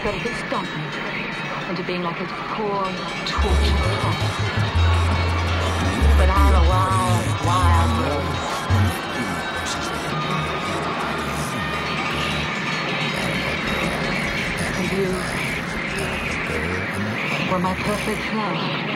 But if it stopped me into being like a poor, tortured fox. But I'm a wild, wild rose. And you were my perfect flower.